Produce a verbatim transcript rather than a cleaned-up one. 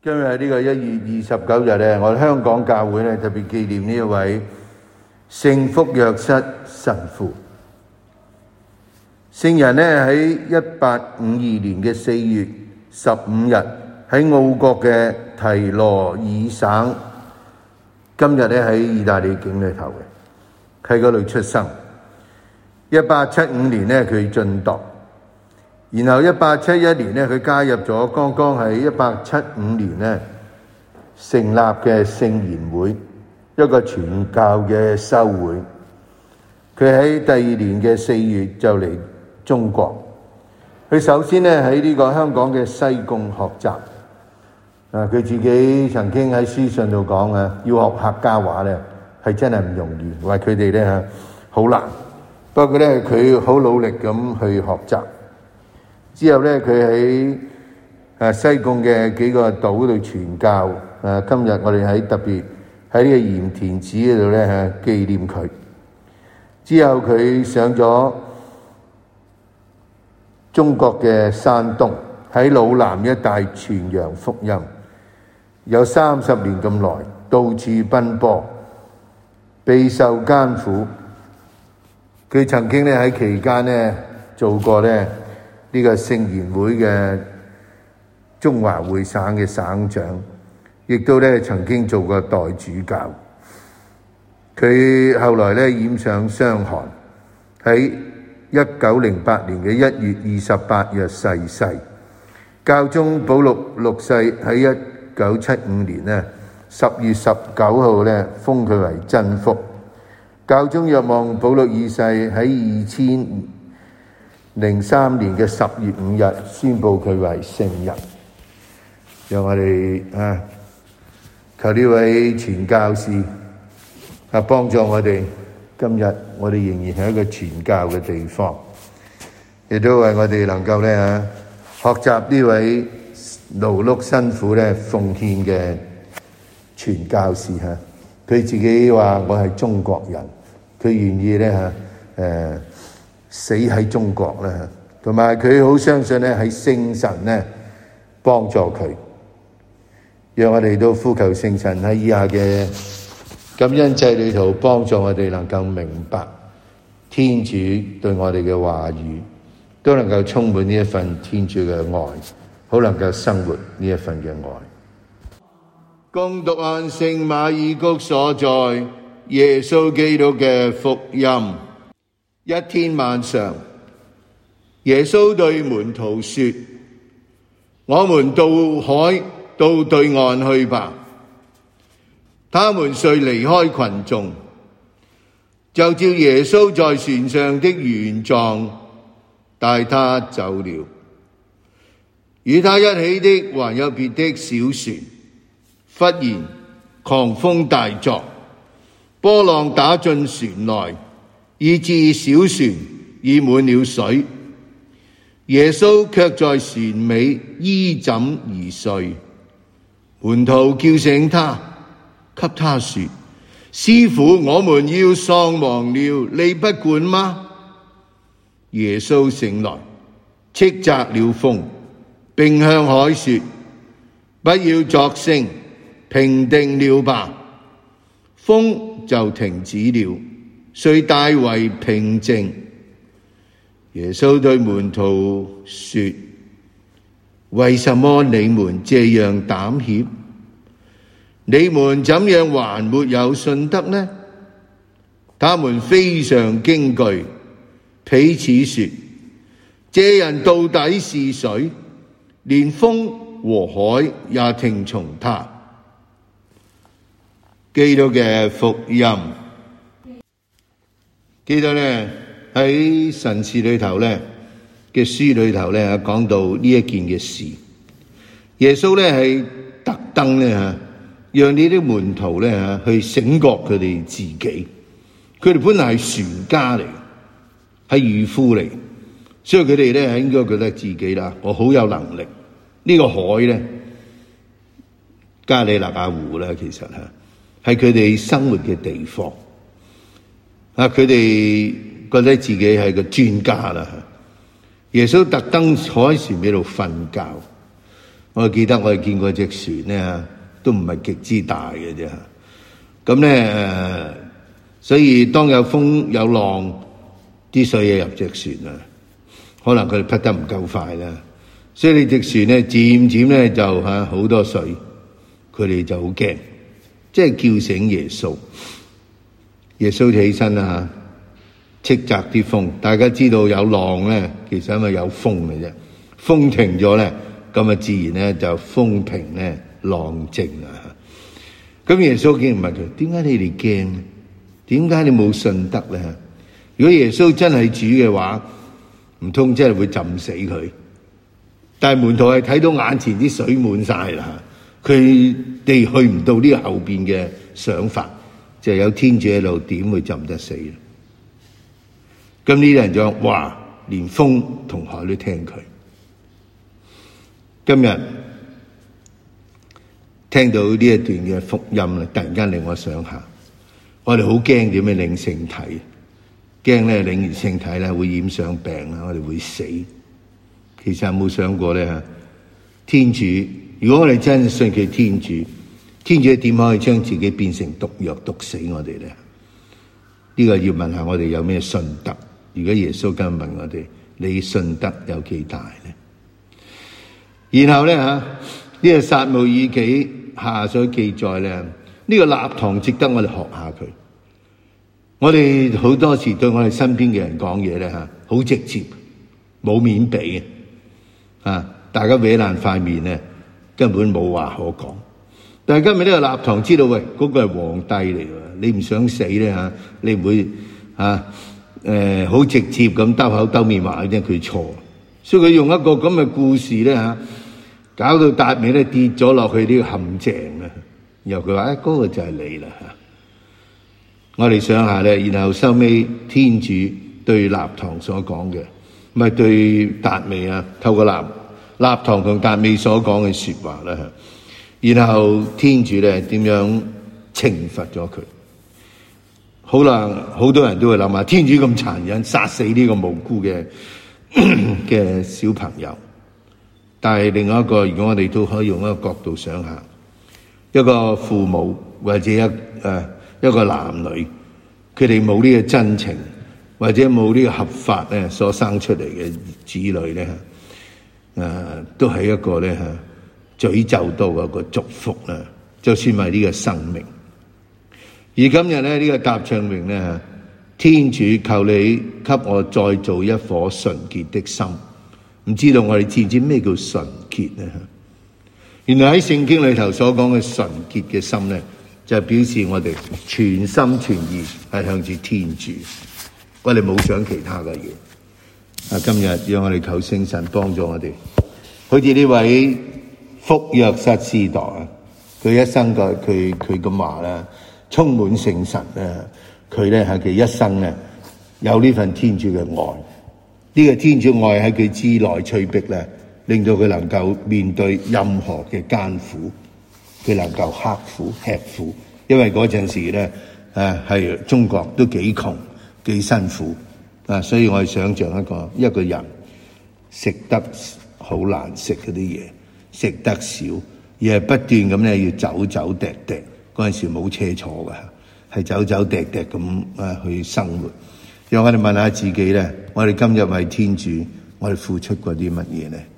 今日呢個一月二十九日咧，我哋香港教會咧特別紀念呢一位聖福若瑟神父。聖人咧喺一八五二年嘅四月十五日喺奧國嘅提羅爾省，今日咧喺意大利境裏頭嘅，喺嗰度出生。一八七五年咧佢晉鐸。然後一八七一年咧，佢加入咗剛剛喺一八七五年咧成立嘅聖言會，一個傳教嘅修會。佢喺第二年嘅四月就嚟中國。佢首先咧喺呢個香港嘅西貢學習。啊，佢自己曾經喺書信度講啊，要學客家話咧係真係唔容易，話佢哋咧嚇好難。不過咧佢好努力咁去學習。之後咧，佢喺誒西貢嘅幾個島度傳教。誒，今日我哋喺特別喺呢個鹽田寺嗰度咧嚇紀念佢。之後佢上咗中國嘅山東，喺魯南一帶傳揚福音，有三十年咁耐，到處奔波，備受艱苦。佢曾經咧喺期間咧做過咧呢個聖言會嘅中華會省嘅省長，亦都咧曾經做過代主教。佢後來咧染上傷寒，喺一九零八年嘅一月二十八日逝世。教宗保祿六世喺一九七五年咧十月十九號咧封佢為真福。教宗若望保祿二世喺二千零三年嘅十月五日宣布佢為聖人。讓我哋啊，求呢位傳教士啊幫助我哋。今日我哋仍然係一個傳教嘅地方，亦都為我哋能夠咧啊學習呢位勞碌辛苦咧奉獻嘅傳教士嚇。佢自己話：我係中國人，佢願意咧嚇誒。死喺中國啦，同埋佢好相信咧係聖神咧幫助佢。讓我哋都呼求聖神喺以下嘅感恩祭裏頭幫助我哋能夠明白天主對我哋嘅話語，都能夠充滿呢一份天主嘅愛，好能夠生活呢一份嘅愛。恭讀按聖馬爾谷所載耶穌基督嘅福音。一天晚上，耶穌對門徒說：我們渡海到對岸去吧。他們遂離開群眾，就照耶穌在船上的原狀帶他走了。與他一起的還有別的小船。忽然狂風大作，波浪打進船內，以致小船已滿了水。耶穌卻在船尾依枕而睡。門徒叫醒他，給他說：師傅，我們要喪亡了，你不管嗎？耶穌醒來，斥責了風，並向海說：不要作聲，平定了吧。風就停止了，遂大為平靜。耶穌對門徒說：為什麼你們這樣膽怯？你們怎樣還沒有信德呢？他們非常驚懼，彼此說：這人到底是誰？連風和海也聽從他。基督嘅福音。記得咧喺神事裏頭咧嘅書裏頭咧講到呢一件嘅事，耶穌咧係特登咧吓，讓呢啲門徒咧吓去醒覺佢哋自己，佢哋本來係船家嚟，係漁夫嚟，所以佢哋咧係應該覺得自己啦，我好有能力。呢個海咧，加里肋亞湖咧，其實吓係佢哋生活嘅地方。啊！佢哋覺得自己係個專家啦。耶穌特登坐喺船尾度瞓覺， 我記得我哋見過隻船咧，都唔係極之大嘅啫。咁咧，所以當有風有浪，啲水嘢入隻船啊，可能佢哋匹得唔夠快啦。所以你隻船咧，漸漸咧就嚇好多水，佢哋就好驚，即係叫醒耶穌。耶穌起身啦嚇，斥責啲風。大家知道有浪咧，其實因為有風嘅啫。風停咗咧，咁啊自然咧就風平咧，浪靜啦。咁耶穌竟然問佢：點解你哋驚？點解你冇信德咧？如果耶穌真係主嘅話，唔通真係會浸死佢？但係門徒係睇到眼前啲水滿晒啦，佢哋去唔到呢個後邊嘅想法，就係有天主喺度，點會浸得死咧？咁呢啲人就話：哇，連風同海都聽佢。今日聽到呢一段嘅福音咧，突然間令我想下，我哋好驚點樣領聖體，驚咧領完聖體咧會染上病啦，我哋會死。其實有冇想過咧？天主，如果我哋真係信佢天主，天主點可以將自己變成毒藥毒死我哋咧？呢個要問下我哋有咩信德？如果耶穌今日問我哋，你信德有幾大咧？然後咧吓，呢個撒母耳記下所記載咧，呢個立堂值得我哋學下佢。我哋好多時對我哋身邊嘅人講嘢咧吓，好直接，冇面俾嘅。啊！大家搲爛塊面咧，根本冇話可講。但係今日呢個立堂知道，喂，嗰個係皇帝嚟㗎，你唔想死咧嚇，你唔會嚇誒好直接咁兜口兜面話咧佢錯。所以佢用一個咁嘅故事咧嚇，搞到達味咧跌咗落去呢個陷阱啊！然後佢話：誒嗰個就係你啦嚇。我哋想下咧，然後收尾天主對立堂所講嘅。咪對達味啊，透過立立堂同達味所講嘅說話啦，然後天主咧點樣懲罰咗佢？好啦，好多人都會諗下，天主咁殘忍，殺死呢個無辜嘅嘅小朋友。但係另外一個，如果我哋都可以用一個角度想下，一個父母或者一誒、呃、一個男女，佢哋冇呢個真情。或者冇呢個合法咧所生出嚟嘅子女咧，誒、啊、都係一個咧嚇詛咒到一個祝福啦。就算係呢個生命，而今日咧呢、這個答唱詠咧，天主求你給我再造一顆純潔的心。唔知道我哋知唔知咩叫純潔咧？原來喺聖經裏頭所講嘅純潔嘅心咧，就係表示我哋全心全意係向住天主。我哋冇想其他嘅嘢。啊，今日讓我哋求聖神幫助我哋，好似呢位福若瑟司鐸啊，佢一生嘅佢佢咁話啦，充滿聖神咧，佢咧喺佢一生咧有呢份天主嘅愛，呢、這個天主愛喺佢之內催逼咧，令到佢能夠面對任何嘅艱苦，佢能夠刻苦吃苦，因為嗰陣時咧誒係中國都幾窮。幾辛苦啊！所以我哋想象一個一個人食得好難食嗰啲嘢，食得少，而係不斷咁咧要走走趯趯。嗰陣時冇車坐㗎，係走走趯趯咁啊去生活。讓我哋問下自己咧，我哋今日為天主，我哋付出過啲乜嘢咧？